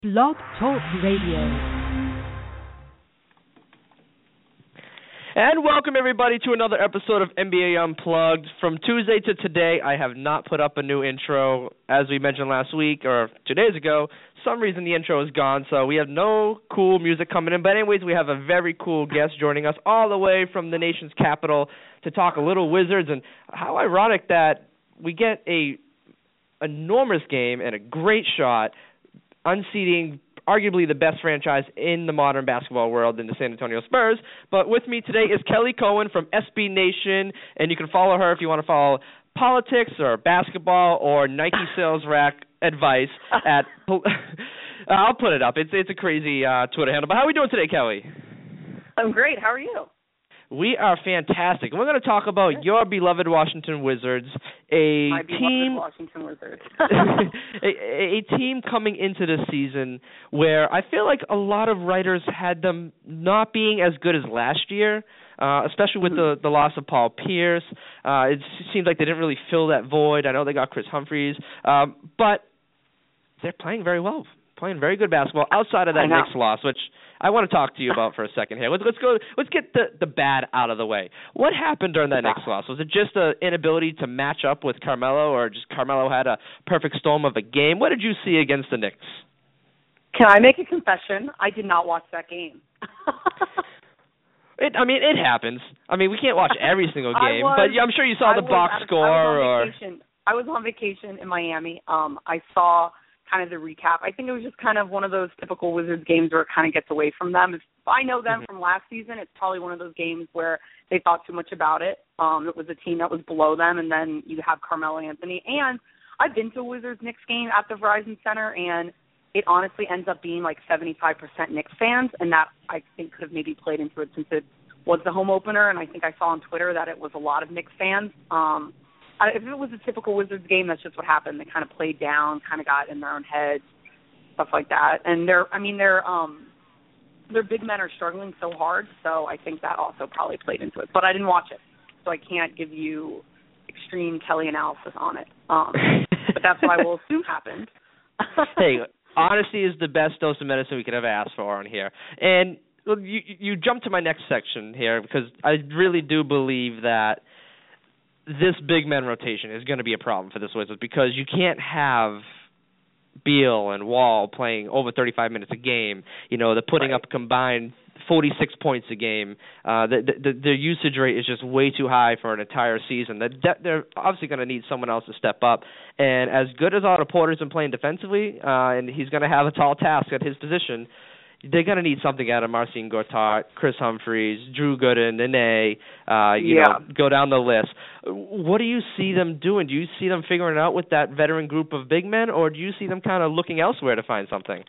Blog Talk Radio. And welcome, everybody, to another episode of NBA Unplugged. From Tuesday to today, I have not put up a new intro. As we mentioned last week, or 2 days ago, some reason the intro is gone, so we have no cool music coming in. But anyways, we have a very cool guest joining us all the way from the nation's capital to talk a little Wizards. And how ironic that we get a enormous game and a great shot unseating arguably the best franchise in the modern basketball world in the San Antonio Spurs. But with me today is Kelly Cohen from SB Nation, and you can follow her if you want to follow politics or basketball or Nike sales rack advice at I'll put it up. It's a crazy Twitter handle. But how are we doing today, Kelly? I'm great. How are you? We are fantastic. We're going to talk about your beloved Washington Wizards, My beloved Washington Wizards. a team coming into this season where I feel like a lot of writers had them not being as good as last year, especially with the loss of Paul Pierce. It seems like they didn't really fill that void. I know they got Chris Humphries, but they're playing very well, playing very good basketball outside of that Knicks loss, which I want to talk to you about for a second here. Let's get the bad out of the way. What happened during that Knicks loss? Was it just an inability to match up with Carmelo, or just Carmelo had a perfect storm of a game? What did you see against the Knicks? Can I make a confession? I did not watch that game. It happens. We can't watch every single game, but I'm sure you saw the box score. I was on vacation in Miami. I saw kind of the recap. I think it was just kind of one of those typical Wizards games where it kind of gets away from them. If I know them from last season, it's probably one of those games where they thought too much about it. It was a team that was below them, and then you have Carmelo Anthony. And I've been to a Wizards-Knicks game at the Verizon Center, and it honestly ends up being like 75% Knicks fans, and that I think could have maybe played into it since it was the home opener, and I think I saw on Twitter that it was a lot of Knicks fans. If it was a typical Wizards game, that's just what happened. They kind of played down, kind of got in their own heads, stuff like that. And their big men are struggling so hard, so I think that also probably played into it. But I didn't watch it, so I can't give you extreme Kelly analysis on it. But that's what I will assume happened. Hey, honesty is the best dose of medicine we could ever ask for on here. And you jump to my next section here, because I really do believe that this big men rotation is going to be a problem for this Wizards, because you can't have Beal and Wall playing over 35 minutes a game. They're putting up combined 46 points a game. The usage rate is just way too high for an entire season. They're obviously going to need someone else to step up. And as good as Otto Porter's been playing defensively, and he's going to have a tall task at his position, they're going to need something out of Marcin Gortat, Chris Humphries, Drew Gooden, Nene, go down the list. What do you see them doing? Do you see them figuring it out with that veteran group of big men, or do you see them kind of looking elsewhere to find something?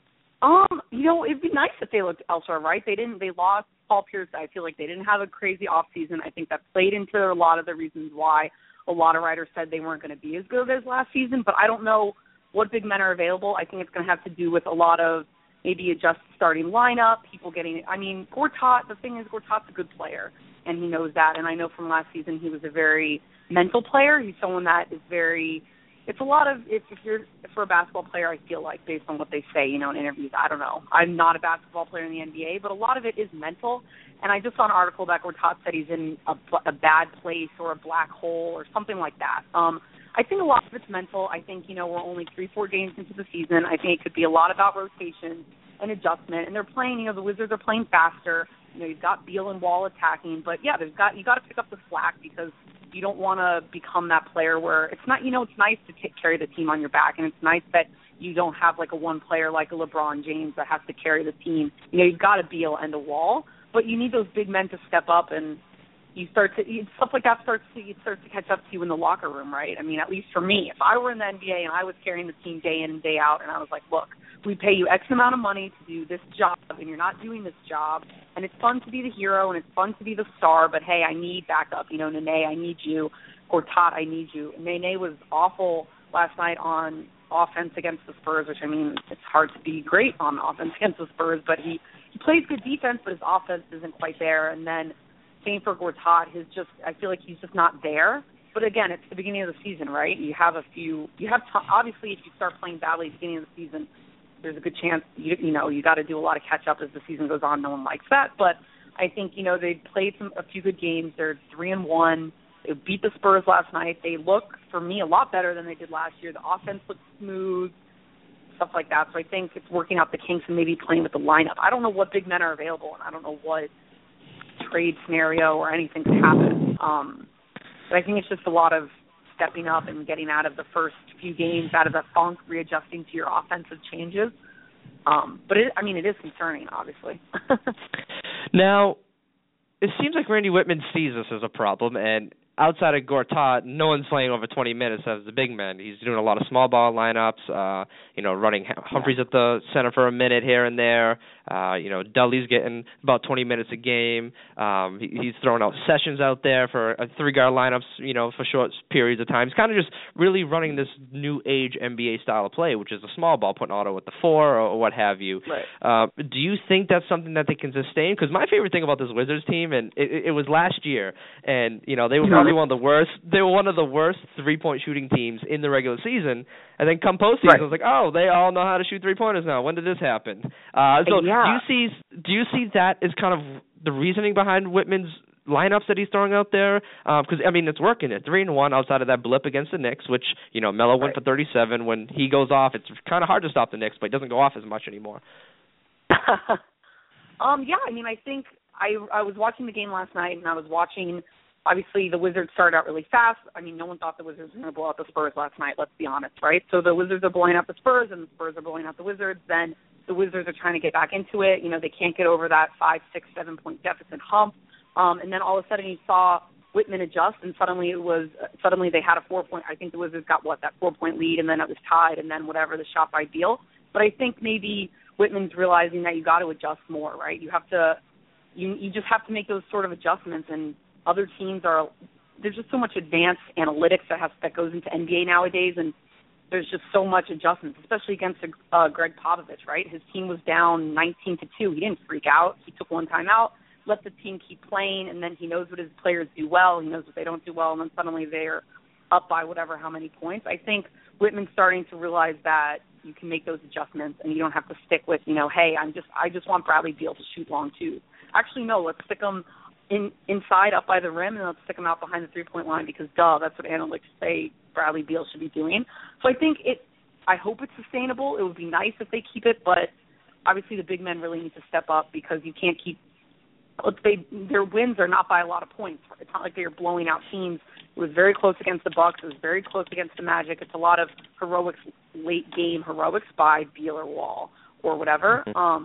It'd be nice if they looked elsewhere, right? They lost Paul Pierce. I feel like they didn't have a crazy offseason. I think that played into a lot of the reasons why a lot of writers said they weren't going to be as good as last season, but I don't know what big men are available. I think it's going to have to do with a lot of maybe adjust starting lineup, people getting – Gortat, the thing is Gortat's a good player, and he knows that. And I know from last season he was a very mental player. He's someone that is very – it's a lot of – if you're for a basketball player, I feel like, based on what they say, in interviews, I don't know. I'm not a basketball player in the NBA, but a lot of it is mental. And I just saw an article that Gortat said he's in a bad place or a black hole or something like that. I think a lot of it's mental. I think, we're only 3-4 games into the season. I think it could be a lot about rotation and adjustment. And they're playing, the Wizards are playing faster. You've got Beal and Wall attacking. But, yeah, you got to pick up the slack, because you don't want to become that player where it's not, it's nice to carry the team on your back. And it's nice that you don't have, like, a one player like a LeBron James that has to carry the team. You've got a Beal and a Wall. But you need those big men to step up, and stuff like that starts to catch up to you in the locker room, right? At least for me, if I were in the NBA and I was carrying the team day in and day out, and I was like, look, we pay you X amount of money to do this job, and you're not doing this job, and it's fun to be the hero, and it's fun to be the star, but hey, I need backup. Nene, I need you. Gortat, I need you. Nene was awful last night on offense against the Spurs, which, it's hard to be great on offense against the Spurs, but he plays good defense, but his offense isn't quite there. And then same for Gortat. I feel like he's just not there. But again, it's the beginning of the season, right? Obviously, if you start playing badly at the beginning of the season, there's a good chance you got to do a lot of catch up as the season goes on. No one likes that, but I think they played a few good games. They're 3-1. They beat the Spurs last night. They look, for me, a lot better than they did last year. The offense looks smooth, stuff like that. So I think it's working out the kinks and maybe playing with the lineup. I don't know what big men are available, and I don't know what trade scenario or anything could happen. But I think it's just a lot of stepping up and getting out of the first few games, out of that funk, readjusting to your offensive changes. But it is concerning, obviously. Now, it seems like Randy Whitman sees this as a problem, and outside of Gortat, no one's playing over 20 minutes as the big men. He's doing a lot of small ball lineups, running Humphries at the center for a minute here and there. Dudley's getting about 20 minutes a game. He's throwing out Sessions out there for three-guard lineups, for short periods of time. He's kind of just really running this new age NBA style of play, which is a small ball, putting Otto at the 4 or what have you. Right. Do you think that's something that they can sustain? Because my favorite thing about this Wizards team, and it was last year, and they were probably one of the worst. They were one of the worst 3-point shooting teams in the regular season, and then come postseason, right. I was like, oh, they all know how to shoot 3-pointers now. When did this happen? Do you see that as kind of the reasoning behind Whitman's lineups that he's throwing out there? Because it's working. At 3-1 outside of that blip against the Knicks, which Melo went for 37. When he goes off, it's kind of hard to stop the Knicks, but he doesn't go off as much anymore. I think I was watching the game last night, and I was watching. Obviously, the Wizards started out really fast. No one thought the Wizards were going to blow out the Spurs last night, let's be honest, right? So the Wizards are blowing out the Spurs, and the Spurs are blowing out the Wizards. Then the Wizards are trying to get back into it. They can't get over that 5, 6, 7-point deficit hump. And then all of a sudden you saw Whitman adjust, and suddenly they had a 4-point. I think the Wizards got, that 4-point lead, and then it was tied, and then whatever, the shot by Beal. But I think maybe Whitman's realizing that you got to adjust more, right? You have to you just have to make those sort of adjustments, and other teams there's just so much advanced analytics that goes into NBA nowadays, and there's just so much adjustments, especially against Greg Popovich, right? His team was down 19-2. He didn't freak out. He took one time out, let the team keep playing, and then he knows what his players do well. He knows what they don't do well, and then suddenly they're up by how many points. I think Whitman's starting to realize that you can make those adjustments, and you don't have to stick with, hey, I just want Bradley Beal to shoot long twos. Actually, no, let's stick him inside up by the rim, and let's stick him out behind the 3-point line because, that's what analytics say Bradley Beal should be doing. So I hope it's sustainable. It would be nice if they keep it, but obviously the big men really need to step up because you can't keep their wins are not by a lot of points. It's not like they're blowing out teams. It was very close against the Bucks. It was very close against the Magic. It's a lot of heroics, late game heroics by Beal or Wall or whatever.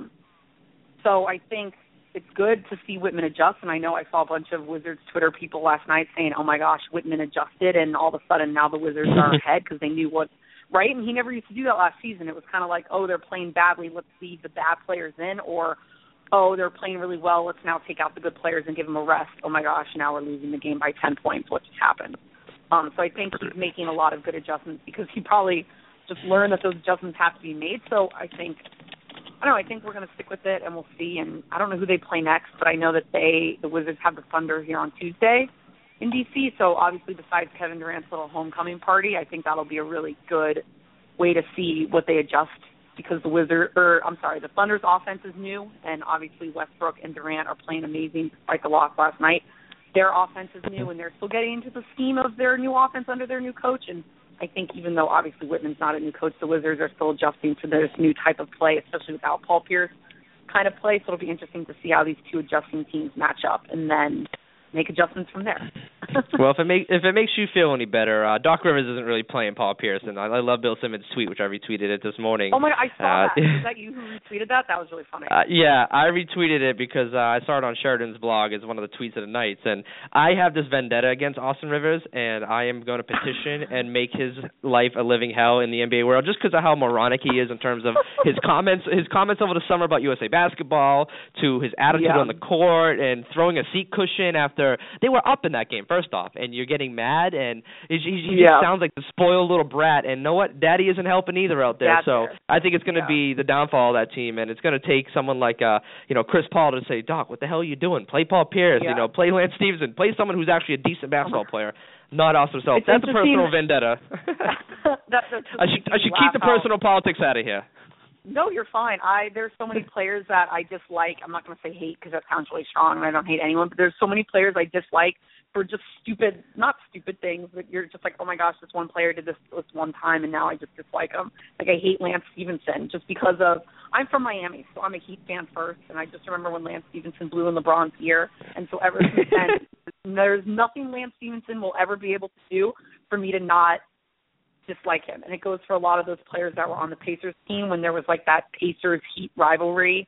So I think it's good to see Whitman adjust, and I know I saw a bunch of Wizards Twitter people last night saying, oh my gosh, Whitman adjusted, and all of a sudden now the Wizards are ahead because they knew what, right? And he never used to do that last season. It was kind of like, oh, they're playing badly, let's leave the bad players in, or, oh, they're playing really well, let's now take out the good players and give them a rest. Oh my gosh, now we're losing the game by 10 points. What just happened? So I think he's making a lot of good adjustments because he probably just learned that those adjustments have to be made. So I think we're going to stick with it, and we'll see. And I don't know who they play next, but I know that the Wizards have the Thunder here on Tuesday in D.C., so obviously besides Kevin Durant's little homecoming party, I think that'll be a really good way to see what they adjust because the Thunder's offense is new, and obviously Westbrook and Durant are playing amazing despite the loss last night. Their offense is new, and they're still getting into the scheme of their new offense under their new coach, and I think even though obviously Whitman's not a new coach, the Wizards are still adjusting to this new type of play, especially without Paul Pierce kind of play. So it'll be interesting to see how these two adjusting teams match up and then make adjustments from there. Well, if it makes you feel any better, Doc Rivers isn't really playing Paul Pierce, and I love Bill Simmons' tweet, which I retweeted it this morning. Oh my God, I saw that. Is that you who retweeted that? That was really funny. Yeah, I retweeted it because I saw it on Sheridan's blog as one of the tweets of the nights, and I have this vendetta against Austin Rivers, and I am going to petition and make his life a living hell in the NBA world just because of how moronic he is in terms of his comments over the summer about USA basketball, to his attitude on the court and throwing a seat cushion after they were up in that game, first off, and you're getting mad, and he just sounds like the spoiled little brat, and know what? Daddy isn't helping either out there. So I think it's going to be the downfall of that team, and it's going to take someone like Chris Paul to say, Doc, what the hell are you doing? Play Paul Pierce, play Lance Stevenson, play someone who's actually a decent basketball player, not Austin Self. That's a personal vendetta. I should keep the personal politics out of here. No, you're fine. There's so many players that I dislike. I'm not going to say hate because that sounds really strong, and I don't hate anyone. But there's so many players I dislike for just not stupid things, but you're just like, oh my gosh, this one player did this one time, and now I just dislike him. Like I hate Lance Stevenson just because of I'm from Miami, so I'm a Heat fan first, and I just remember when Lance Stevenson blew in LeBron's ear, and so ever since then, there's nothing Lance Stevenson will ever be able to do for me to not dislike him. And it goes for a lot of those players that were on the Pacers team when there was like that Pacers Heat rivalry,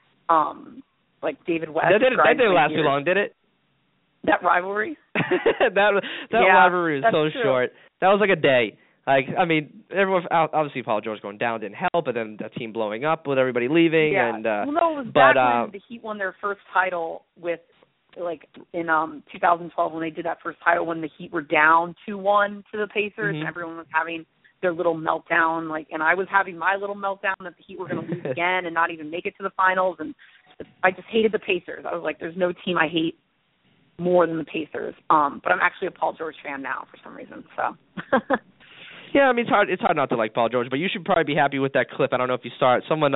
like David West. That didn't last too long, did it? That rivalry? that rivalry was so true. Short. That was like a day. Like, I mean, everyone, obviously Paul George going down didn't help, but then the team blowing up with everybody leaving. Yeah. And, well, no, it was back when the Heat won their first title with, like, in 2012 when they did that first title when the Heat were down 2-1 to the Pacers, and everyone was having their little meltdown, like, and I was having my little meltdown that the Heat were going to lose again and not even make it to the finals, and I just hated the Pacers. I was like, there's no team I hate more than the Pacers. But I'm actually a Paul George fan now for some reason, so. Yeah, I mean, it's hard not to like Paul George, but you should probably be happy with that clip. I don't know if you saw it. Someone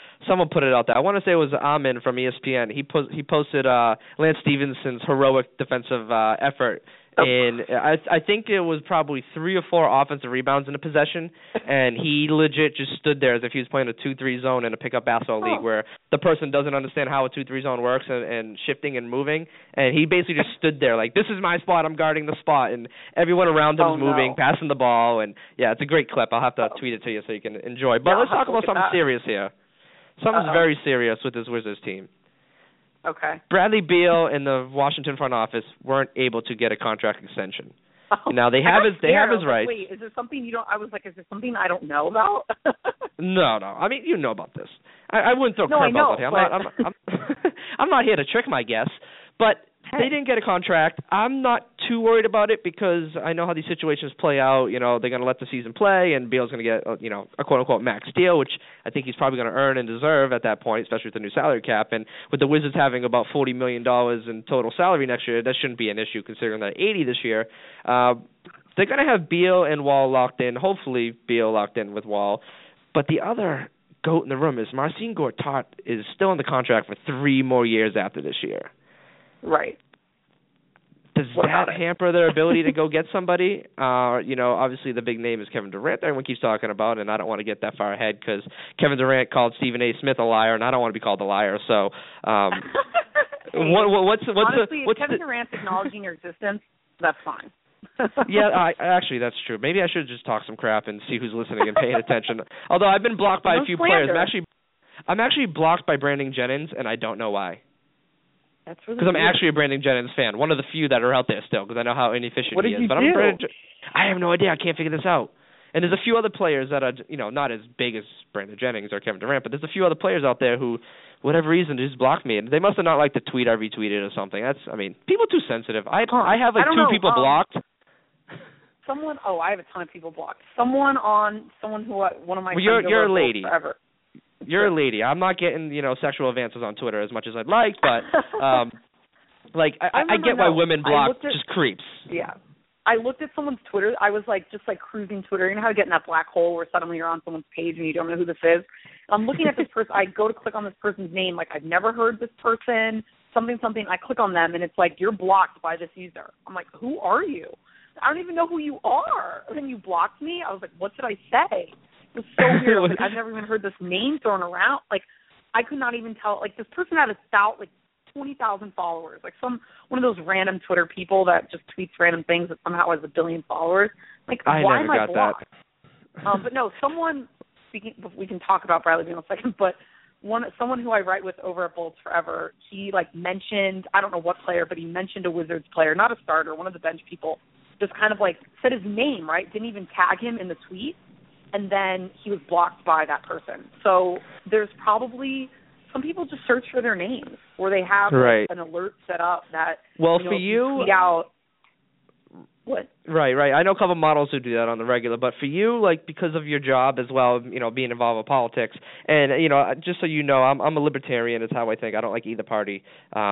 put it out there. I want to say it was Amin from ESPN. He posted Lance Stevenson's heroic defensive effort. And I think it was probably 3 or 4 offensive rebounds in a possession, and he legit just stood there as if he was playing a 2-3 zone in a pickup basketball league where the person doesn't understand how a 2-3 zone works and shifting and moving, and he basically just stood there like, this is my spot, I'm guarding the spot, and everyone around him was moving, passing the ball, and yeah, it's a great clip. I'll have to tweet it to you so you can enjoy. But let's talk about something serious here. Something's very serious with this Wizards team. Okay. Bradley Beal and the Washington front office weren't able to get a contract extension. Now they have his rights. Wait, is there something you don't? I was like, is there something I don't know about? No. I mean, you know about this. I wouldn't throw curveballs at him. I'm not here to trick my guests, but they didn't get a contract. I'm not too worried about it because I know how these situations play out. You know, they're going to let the season play, and Beal's going to get a quote-unquote max deal, which I think he's probably going to earn and deserve at that point, especially with the new salary cap. And with the Wizards having about $40 million in total salary next year, that shouldn't be an issue considering that 80 this year. They're going to have Beal and Wall locked in, hopefully Beal locked in with Wall. But the other goat in the room is Marcin Gortat is still in the contract for 3 more years after this year. Right. Does that hamper their ability to go get somebody? Obviously the big name is Kevin Durant that everyone keeps talking about, and I don't want to get that far ahead because Kevin Durant called Stephen A. Smith a liar, and I don't want to be called a liar. So, if Kevin Durant's acknowledging your existence, that's fine. Yeah, actually that's true. Maybe I should just talk some crap and see who's listening and paying attention. Although I've been blocked by a few players. I'm actually blocked by Brandon Jennings, and I don't know why. That's really because I'm actually a Brandon Jennings fan, one of the few that are out there still, because I know how inefficient he is. But I have no idea. I can't figure this out. And there's a few other players that are, not as big as Brandon Jennings or Kevin Durant, but there's a few other players out there who, whatever reason, just blocked me. And they must have not liked the tweet I retweeted or something. People are too sensitive. I have like 2 people blocked. I have a ton of people blocked. One of my friends you're a lady. Forever. You're a lady. I'm not getting, sexual advances on Twitter as much as I'd like, but I get why women block just creeps. Yeah. I looked at someone's Twitter. I was just cruising Twitter. You know how you get in that black hole where suddenly you're on someone's page and you don't know who this is? I'm looking at this person. I go to click on this person's name. I've never heard this person, something. I click on them, and it's you're blocked by this user. I'm like, who are you? I don't even know who you are. And then you blocked me. I was like, what did I say? It was so weird. I've never even heard this name thrown around. I could not even tell. This person had 20,000 followers. One of those random Twitter people that just tweets random things that somehow has 1 billion followers. Why am I blocked? But no, someone. We can talk about Bradley Beal in a second. But someone who I write with over at Bullets Forever, he mentioned, I don't know what player, but he mentioned a Wizards player, not a starter, one of the bench people. Just kind of said his name, right? Didn't even tag him in the tweet. And then he was blocked by that person. So there's probably some people just search for their names, or they have an alert set up that for you tweet out. What? Right. I know a couple of models who do that on the regular, but for you, because of your job as well, being involved with politics, and just so you know, I'm a libertarian is how I think. I don't like either party.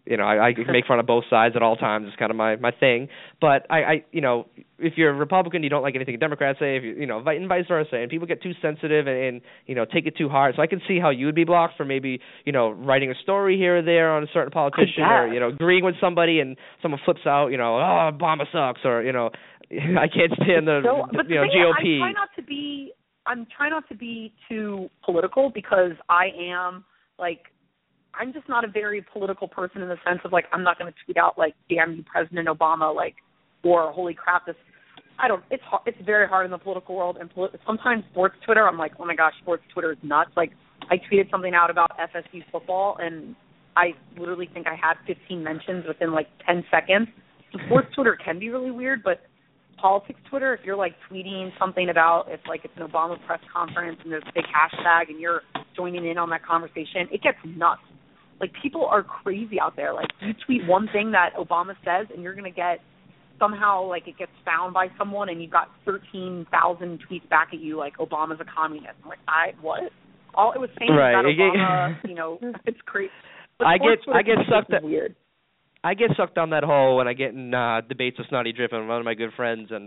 I make fun of both sides at all times. It's kind of my thing. But I if you're a Republican, you don't like anything Democrats say, if and vice versa, and people get too sensitive and take it too hard. So I can see how you would be blocked for maybe, writing a story here or there on a certain politician, or, agreeing with somebody and someone flips out, Obama sucks, or, I can't stand the GOP. I'm trying not to be too political, because I am I'm just not a very political person, in the sense of I'm not going to tweet out damn you President Obama, or holy crap this. It's very hard in the political world, and sometimes sports Twitter, I'm like, oh my gosh, sports Twitter is nuts. I tweeted something out about FSU football, and I literally think I had 15 mentions within 10 seconds. So sports Twitter can be really weird, but politics Twitter, if you're tweeting something about it's an Obama press conference and there's a big hashtag and you're joining in on that conversation, it gets nuts. People are crazy out there. You tweet one thing that Obama says and you're going to get somehow it gets found by someone and you've got 13,000 tweets back at you Obama's a communist. I'm what? All it was saying is that Obama, it's crazy. But I get sucked at weird. I get sucked down that hole when I get in debates with Snotty Drippin, one of my good friends, and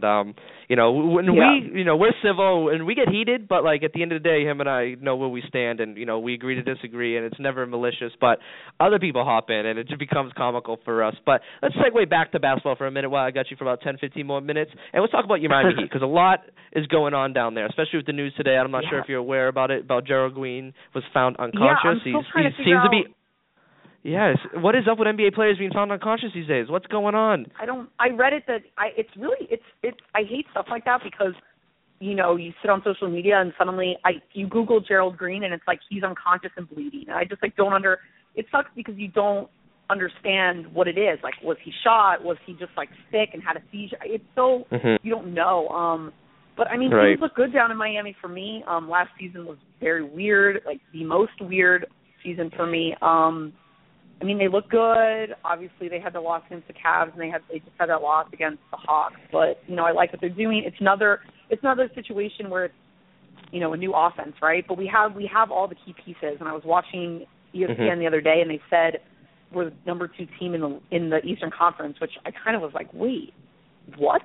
we're civil and we get heated, but at the end of the day, him and I know where we stand, and we agree to disagree, and it's never malicious. But other people hop in, and it just becomes comical for us. But let's segue back to basketball for a minute while I got you for about 10, 15 more minutes, and let's talk about your Miami Heat, because a lot is going on down there, especially with the news today. I'm not sure if you're aware about it. About Gerald Green was found unconscious. He seems to be. Yes. What is up with NBA players being found unconscious these days? What's going on? I read it that I hate stuff like that, because you sit on social media and suddenly you Google Gerald Green and it's he's unconscious and bleeding. And I just it sucks, because you don't understand what it is. Was he shot? Was he just sick and had a seizure? It's so you don't know. But things look good down in Miami for me. Last season was very weird, the most weird season for me. They look good. Obviously, they had the loss against the Cavs, and they just had that loss against the Hawks. But I like what they're doing. It's another situation where it's a new offense, right? But we have all the key pieces. And I was watching ESPN the other day, and they said we're the number 2 team in the Eastern Conference, which I kind of was like, wait, what?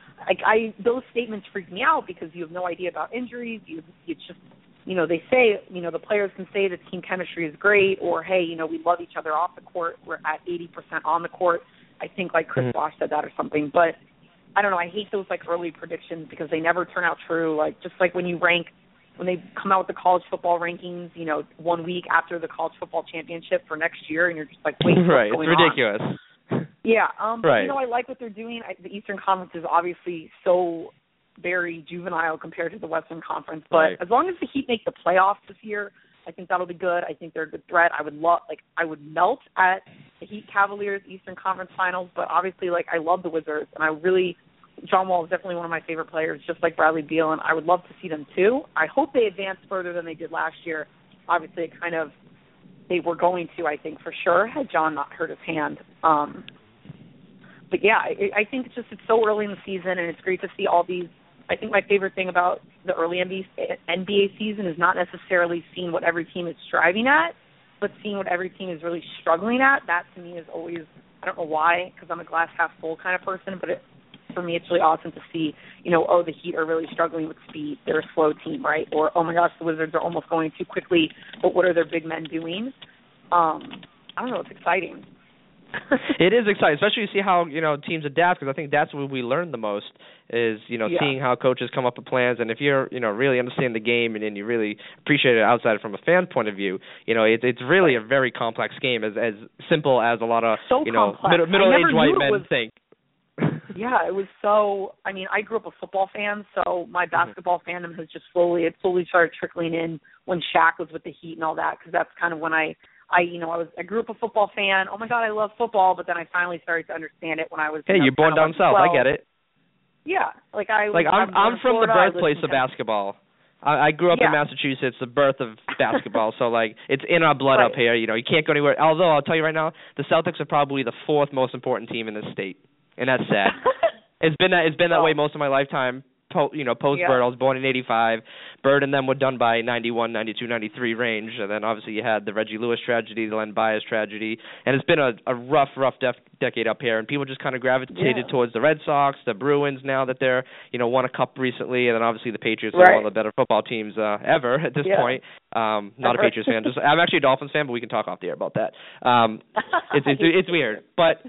Those statements freak me out, because you have no idea about injuries. It's just. They say, the players can say the team chemistry is great, or, hey, we love each other off the court. We're at 80% on the court. I think Chris Bosh said that or something. But I don't know. I hate those early predictions, because they never turn out true. Just when they come out with the college football rankings, 1 week after the college football championship for next year, and you're just wait, what's right, going it's ridiculous. On? Yeah. Right. I like what they're doing. The Eastern Conference is obviously so very juvenile compared to the Western Conference, but as long as the Heat make the playoffs this year, I think that'll be good. I think they're a good threat. I would melt at the Heat Cavaliers Eastern Conference Finals, but obviously I love the Wizards, and John Wall is definitely one of my favorite players, just like Bradley Beal, and I would love to see them too. I hope they advance further than they did last year. Obviously, they were going to, I think, for sure, had John not hurt his hand. But yeah, I think it's so early in the season, and it's great to see all these. I think my favorite thing about the early NBA season is not necessarily seeing what every team is striving at, but seeing what every team is really struggling at. That to me is always, I don't know why, because I'm a glass half full kind of person, but for me it's really awesome to see, the Heat are really struggling with speed. They're a slow team, right? Or, oh my gosh, the Wizards are almost going too quickly, but what are their big men doing? I don't know, it's exciting. It is exciting, especially to see how teams adapt, because I think that's what we learn the most is seeing how coaches come up with plans. And if you're really understand the game and you really appreciate it outside from a fan point of view, it's really a very complex game, as simple as a lot of middle-aged white men think. Yeah, it was so. I grew up a football fan, so my basketball fandom has just slowly started trickling in when Shaq was with the Heat and all that, because that's kind of when I grew up a football fan. Oh my God, I love football, but then I finally started to understand it when I was. Hey, you're born down south. 12. I get it. Yeah, I'm from the birthplace of basketball. I grew up in Massachusetts, the birth of basketball. So it's in our blood up here. You can't go anywhere. Although I'll tell you right now, the Celtics are probably the 4th most important team in this state, and that's sad. It's been that way most of my lifetime. post Bird. I was born in 85. Bird and them were done by 91, 92, 93 range. And then obviously you had the Reggie Lewis tragedy, the Len Bias tragedy. And it's been a rough decade up here. And people just kind of gravitated towards the Red Sox, the Bruins now that they're, won a cup recently. And then obviously the Patriots are one of the better football teams ever at this point. Not a Patriots fan. I'm actually a Dolphins fan, but we can talk off the air about that. It's weird. But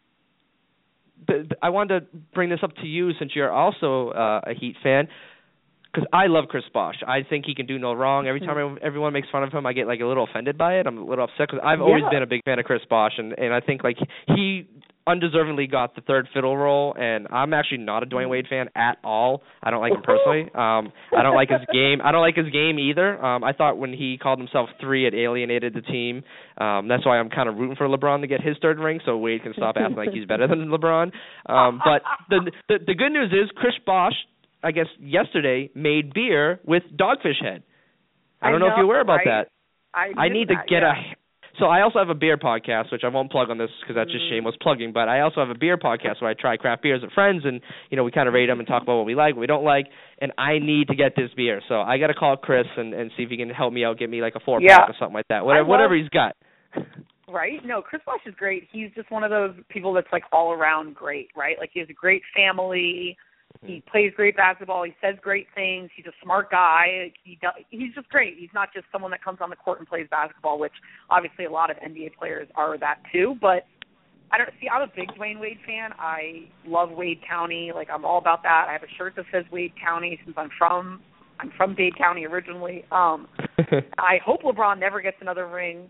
I wanted to bring this up to you since you're also a Heat fan, because I love Chris Bosh. I think he can do no wrong. Every time everyone makes fun of him, I get a little offended by it. I'm a little upset because I've always been a big fan of Chris Bosh, and I think he undeservingly got the third fiddle role, and I'm actually not a Dwayne Wade fan at all. I don't like him personally. I don't like his game. I don't like his game either. I thought when he called himself 3, it alienated the team. That's why I'm kind of rooting for LeBron to get his third ring so Wade can stop acting like he's better than LeBron. But the good news is Chris Bosh, I guess yesterday, made beer with Dogfish Head. I don't know if you're aware about that. I need to get So I also have a beer podcast, which I won't plug on this because that's just shameless plugging, but I also have a beer podcast where I try craft beers with friends, and, we kind of rate them and talk about what we like, what we don't like, and I need to get this beer. So I got to call Chris and see if he can help me out, get me a 4-pack or something like that, whatever he's got. Right? No, Chris Bosh is great. He's just one of those people that's all around great, right? He has a great family. He plays great basketball. He says great things. He's a smart guy. He's just great. He's not just someone that comes on the court and plays basketball, which obviously a lot of NBA players are that too. But I'm a big Dwayne Wade fan. I love Wade County. I'm all about that. I have a shirt that says Wade County since I'm from Dade County originally. I hope LeBron never gets another ring.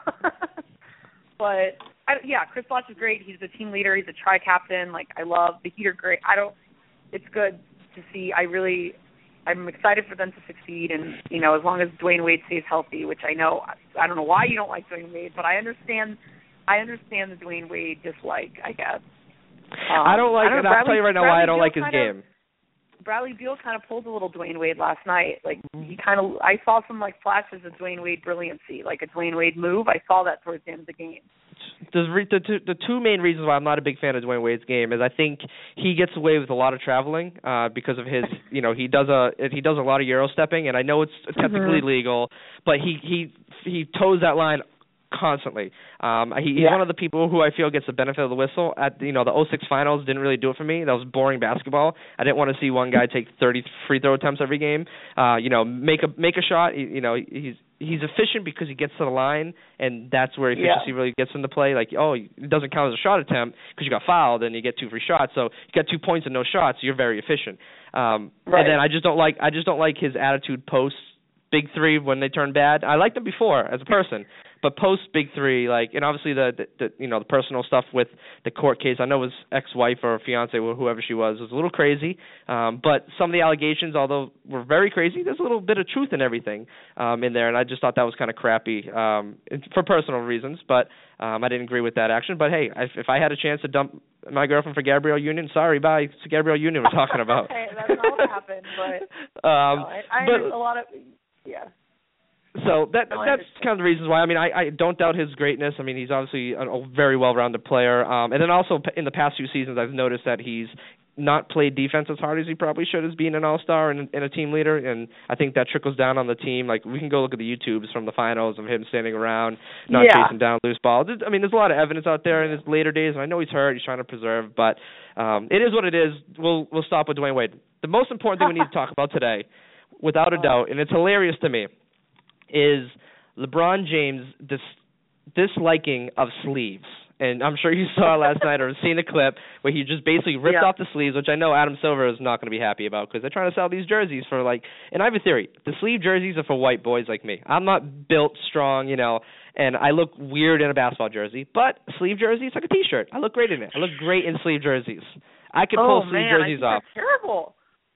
But Chris Bosh is great. He's the team leader. He's a tri-captain. I love the Heat are great. It's good to see. I'm excited for them to succeed, and as long as Dwayne Wade stays healthy, which I don't know why you don't like Dwayne Wade, but I understand the Dwayne Wade dislike, I guess. I'll tell you right now why I don't like his game. Bradley Beal kind of pulled a little Dwayne Wade last night. I saw some flashes of Dwayne Wade brilliancy, a Dwayne Wade move. I saw that towards the end of the game. The two main reasons why I'm not a big fan of Dwayne Wade's game is I think he gets away with a lot of traveling because of his, he does a lot of Euro stepping, and I know it's technically legal, but he toes that line constantly. He's one of the people who I feel gets the benefit of the whistle. At the 06 finals didn't really do it for me. That was boring basketball. I didn't want to see one guy take 30 free throw attempts every game. Make a shot. He's efficient because he gets to the line, and that's where efficiency really gets into play. It doesn't count as a shot attempt because you got fouled and you get 2 free shots. So you got 2 points and no shots. So you're very efficient. And then I just don't like his attitude post Big Three when they turn bad. I liked him before as a person, but post Big Three, and obviously the personal stuff with the court case. I know his ex-wife or fiance or whoever she was a little crazy. But some of the allegations, although were very crazy, there's a little bit of truth in everything in there, and I just thought that was kind of crappy for personal reasons. But I didn't agree with that action. But hey, if I had a chance to dump my girlfriend for Gabrielle Union, sorry, bye. It's Gabrielle Union we're talking about. Hey, that's not what happened, but a lot of. Yeah. So that's kind of the reasons why. I don't doubt his greatness. He's obviously a very well-rounded player. And then also in the past few seasons, I've noticed that he's not played defense as hard as he probably should as being an all-star and a team leader. And I think that trickles down on the team. We can go look at the YouTubes from the finals of him standing around, not chasing down loose balls. There's a lot of evidence out there in his later days, and I know he's hurt. He's trying to preserve, but it is what it is. We'll stop with Dwayne Wade. The most important thing we need to talk about today, without a doubt, and it's hilarious to me, is LeBron James' disliking of sleeves. And I'm sure you saw last night or seen a clip where he just basically ripped off the sleeves, which I know Adam Silver is not going to be happy about because they're trying to sell these jerseys for and I have a theory. The sleeve jerseys are for white boys like me. I'm not built strong, and I look weird in a basketball jersey. But a sleeve jersey, it's like a T-shirt. I look great in it. I look great in sleeve jerseys. I could pull sleeve jerseys off. That's terrible.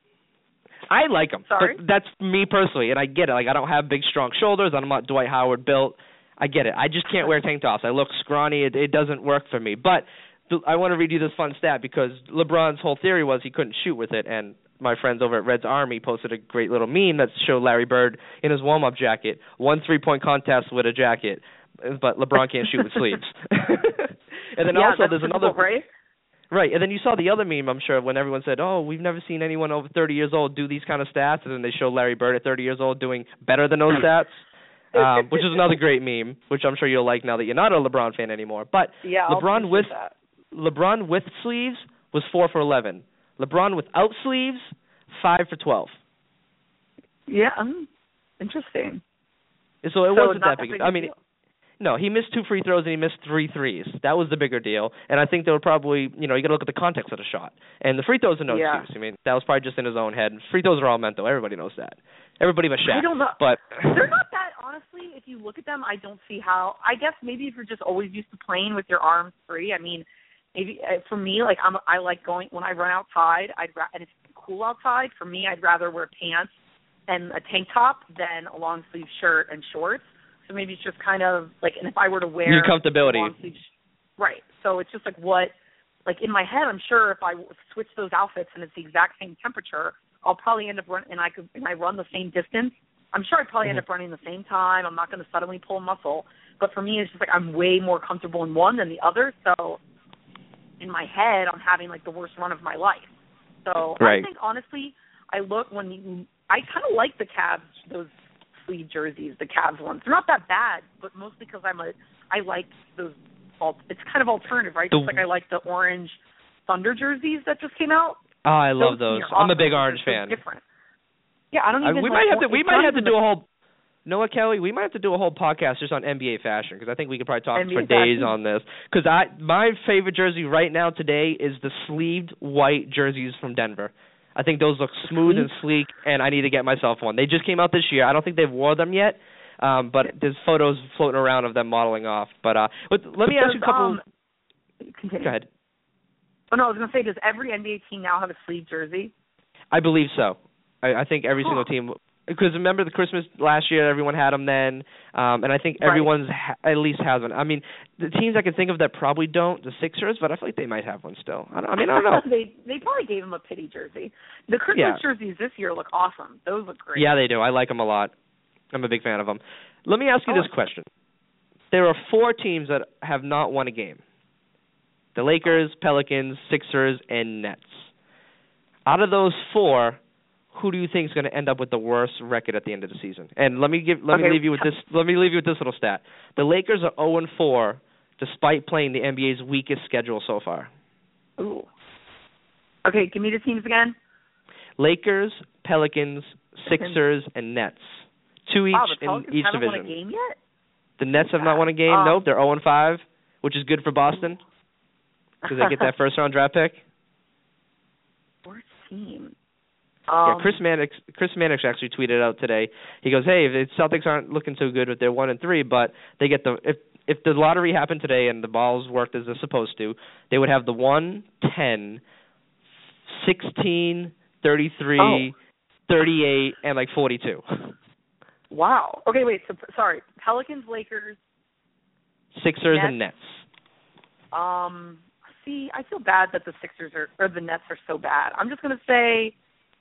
I like them. Sorry? But that's me personally, and I get it. I don't have big, strong shoulders. I'm not Dwight Howard built. I get it. I just can't wear tank tops. I look scrawny. It doesn't work for me. But I want to read you this fun stat because LeBron's whole theory was he couldn't shoot with it, and my friends over at Red's Army posted a great little meme that showed Larry Bird in his warm-up jacket, 1 3-point contest with a jacket, but LeBron can't shoot with sleeves. And then also there's another... Right? Right, and then you saw the other meme, I'm sure, when everyone said, "Oh, we've never seen anyone over 30 years old do these kind of stats," and then they show Larry Bird at 30 years old doing better than those stats, which is another great meme, which I'm sure you'll like now that you're not a LeBron fan anymore. But yeah, LeBron with sleeves was 4 for 11. LeBron without sleeves, 5 for 12. Yeah, interesting. So it wasn't that big. I mean. No, he missed 2 free throws and he missed 3 threes. That was the bigger deal. And I think they were probably, you got to look at the context of the shot. And the free throws are no excuse. I mean, that was probably just in his own head. Free throws are all mental. Everybody knows that. Everybody but Shaq. I don't know. But they're not that, honestly. If you look at them, I don't see how. I guess maybe if you're just always used to playing with your arms free. I mean, maybe for me, like I like going when I run outside. And it's cool outside. For me, I'd rather wear pants and a tank top than a long sleeve shirt and shorts. So maybe it's just kind of like, and if I were to wear your comfortability, long sleeve, right? So it's just like in my head, I'm sure if I switch those outfits and it's the exact same temperature, I'll probably end up running, and I run the same distance. I'm sure I'd probably end up running the same time. I'm not going to suddenly pull a muscle. But for me, it's just like I'm way more comfortable in one than the other. So in my head, I'm having like the worst run of my life. So I think honestly, I kind of like the Cavs, those sleeve jerseys, the Cavs ones. They're not that bad, but mostly because I like those. It's kind of alternative, right? Just like I like the orange Thunder jerseys that just came out. Oh, I love those. I'm a big orange fan. Different. Yeah, I don't even. We might have to do a whole. You know what, Kelly? We might have to do a whole podcast just on NBA fashion because I think we could probably talk for days on this. Because my favorite jersey right now today is the sleeved white jerseys from Denver. I think those look smooth and sleek, and I need to get myself one. They just came out this year. I don't think they've wore them yet, but there's photos floating around of them modeling off. But let me ask you a couple. Continue. Go ahead. Oh, no, I was going to say, does every NBA team now have a sleeve jersey? I believe so. I think every single team. Because remember the Christmas last year, everyone had them then, and I think everyone's at least has one. I mean, the teams I can think of that probably don't, the Sixers, but I feel like they might have one still. I don't know. They probably gave them a pity jersey. The Christmas jerseys this year look awesome. Those look great. Yeah, they do. I like them a lot. I'm a big fan of them. Let me ask you this question. There are 4 teams that have not won a game. The Lakers, Pelicans, Sixers, and Nets. Out of those 4, who do you think is going to end up with the worst record at the end of the season? And let me leave you with this little stat. The Lakers are 0-4 despite playing the NBA's weakest schedule so far. Ooh. Okay, give me the teams again. Lakers, Pelicans, Sixers, and Nets. 2 each in each division. Haven't won a game yet? The Nets have not won a game. Nope, they're 0-5, which is good for Boston because they get that first-round draft pick. Worst team. Chris Mannix actually tweeted out today. He goes, "Hey, the Celtics aren't looking so good with their 1-3, but they get if the lottery happened today and the balls worked as they're supposed to, they would have the 1, 10, 16, 33, 38, and like 42." Wow. Okay, wait. So, sorry. Pelicans, Lakers, Sixers, and Nets. See, I feel bad that the Sixers or the Nets are so bad. I'm just going to say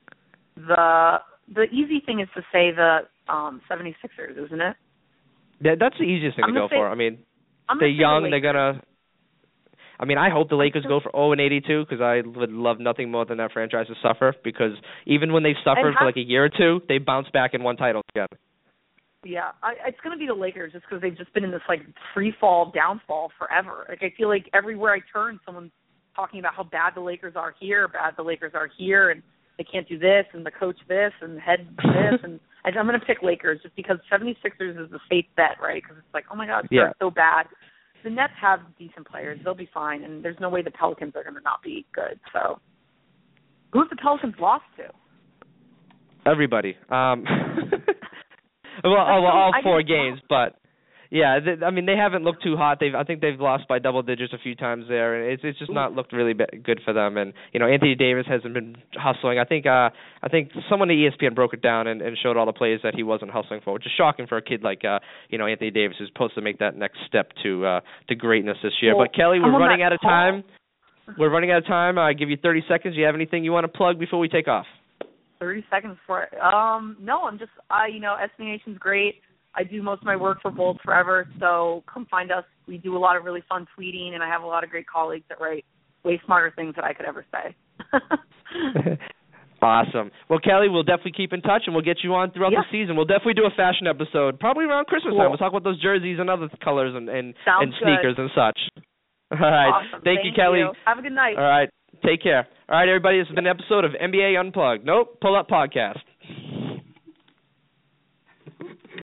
the easy thing is to say the 76ers, isn't it? Yeah, that's the easiest thing to go for. I mean, they're young. They're gonna. I mean, I hope the Lakers go for 0-82 because I would love nothing more than that franchise to suffer. Because even when they suffered for like a year or two, they bounce back and won titles again. Yeah, it's going to be the Lakers just because they've just been in this like free fall, downfall forever. Like I feel like everywhere I turn, someone's talking about how bad the Lakers are here, and they can't do this, and the coach this, and the head this, and I'm going to pick Lakers just because 76ers is the safe bet, right? Because it's like, oh my God, they're so bad. The Nets have decent players; they'll be fine, and there's no way the Pelicans are going to not be good. So, who's the Pelicans lost to? Everybody. Well, all 4 games, but yeah, I mean they haven't looked too hot. I think they've lost by double digits a few times there, and it's just not looked really good for them. And Anthony Davis hasn't been hustling. I think someone at ESPN broke it down and showed all the plays that he wasn't hustling for, which is shocking for a kid like Anthony Davis who's supposed to make that next step to greatness this year. Well, but Kelly, we're running out of time. I give you 30 seconds. Do you have anything you want to plug before we take off? 30 seconds for it. No, I'm just, SB Nation's great. I do most of my work for Bulls Forever, so come find us. We do a lot of really fun tweeting, and I have a lot of great colleagues that write way smarter things that I could ever say. Awesome. Well, Kelly, we'll definitely keep in touch, and we'll get you on throughout the season. We'll definitely do a fashion episode, probably around Christmas time. We'll talk about those jerseys and other colors and sneakers and such. All right. Awesome. Thank you, Kelly. Have a good night. All right. Take care. All right, everybody. This has been an episode of NBA Unplugged. Nope. Pull Up Podcast.